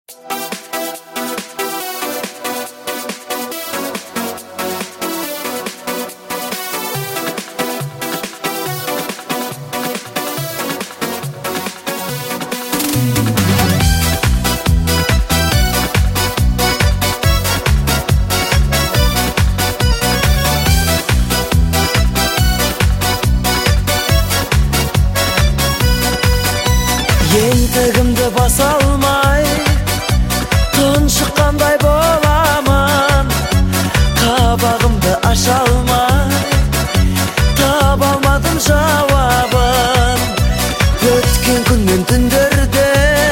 Ентігімді баса алмай тұншыққандай боламын, қабағымды аша алмай таба алмадым жауабын. Өткен күн мен түндерде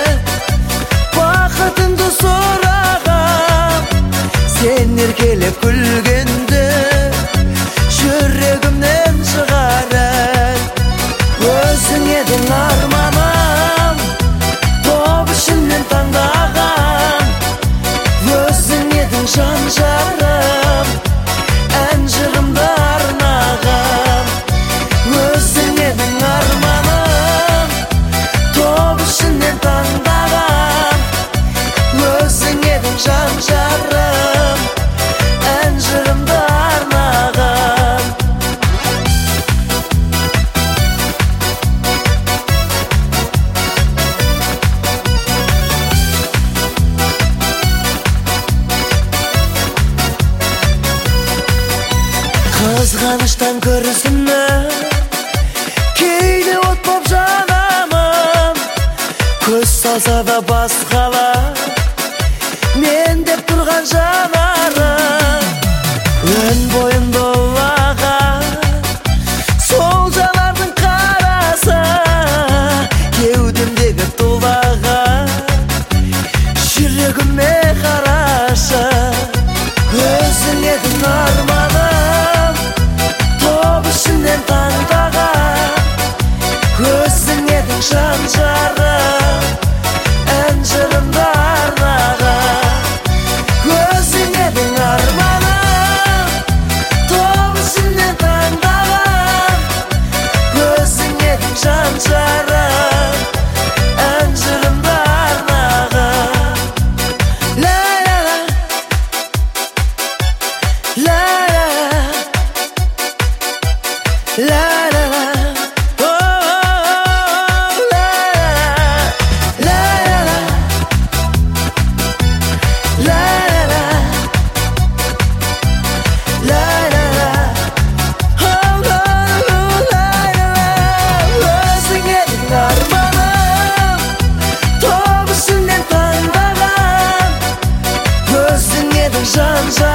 бақытымды сұрағам, сен еркелеп күлгенде жүрегімнен шығарар. Өзің едің арманым, топ ішімнен таңдаған, өзің едің жан жарым, ән жырымды арнаған. Өзің едің арманым, топ ішімнен таңдаған, өзің едің жан жарым, ән жырымды арнаған. Қызғаныштан көрісімді кейде от боп жанамын, көз салса да басқалар мен деп тұрған жанарым. Өн бойым долаған сол жанардың қарасы, кеудемдегі тулаған жүрегіме қарашы. Өзің едің арманым, топ ішімнен таңдаған, өзің едің жан жарым, ән жырымды арнаған. Өзің едің арманым, топ ішімнен таңдаған, өзің едің жан жарым, ән жырымды арнаған. La la la, oh la la la, la la la, la la la, oh la la la. Özün edin armanım, top içinden tandağım, özün edin can can.